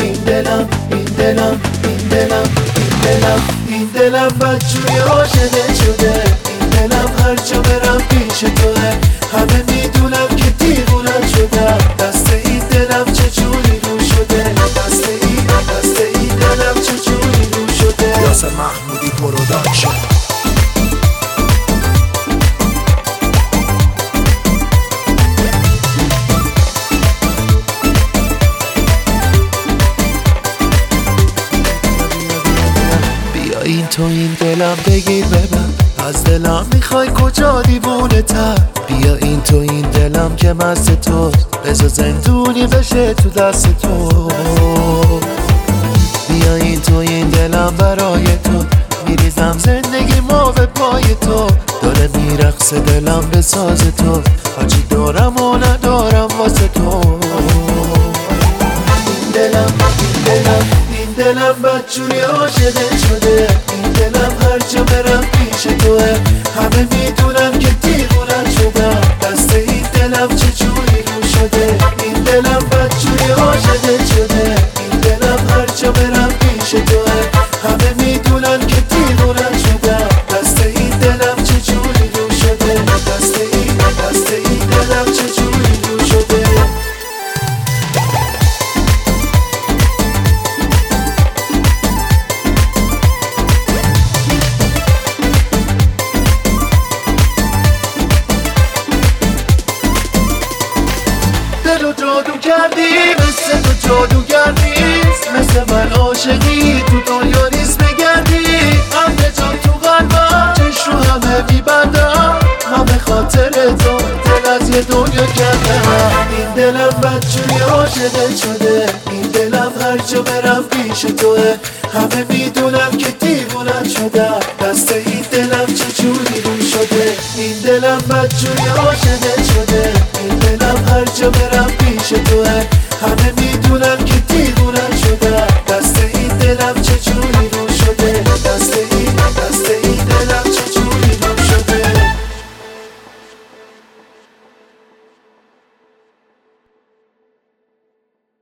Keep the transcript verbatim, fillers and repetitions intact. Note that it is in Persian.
این دلم این دلم این دلم این دلم این دلم بدجوری عاشقت شده. این دلم هر جا برم پیش توه، همه میدونم که دیوونت شدم. دست این دلم چجوری رو شده، دست این دست این دلم چجوری رو شده. یاسر محمودی پروداکشن. این تو این دلم بگیر ببن، از دلم میخوای کجا دیوونه تر. بیا این تو این دلم که مست تو، بذار زندونی بشه تو دست تو. بیا این تو این دلم برای تو، میریزم زندگی ما به پای تو. داره میرقصه دلم به ساز تو، هرچی دارم و ندارم واسه تو. این دلم این دلم این دلم بدجوری عاشقت شده. این دلم هر جا برم پیش توه، همه میدونم که دیوونت شدم. دست این دلم چجوری رو شده. این دلم بدجوری عاشقت شده. این دلم هر جا برم پیش توه، همه میدونن که دیوونت شدم. دست این دلم چجوری رو شده. دست این دست این دلم چجوری رو شده. دلو جادو کردی، مثل تو جادوگر نیست. مثل من عاشقی تو دنیا نیست بگردی. همه جان تو قلبم، چشم رو همه میبندم. من به خاطر تو دل از یه دنیا کردم. این دلم بدجوری عاشقت شده. این دلم هر جا برم پیش توه، همه میدونم که دیوونت شدم. دست این دلم چجوری رو شده. این دلم بدجوری عاشقت شده. این دلم هر جا برم پیش توه،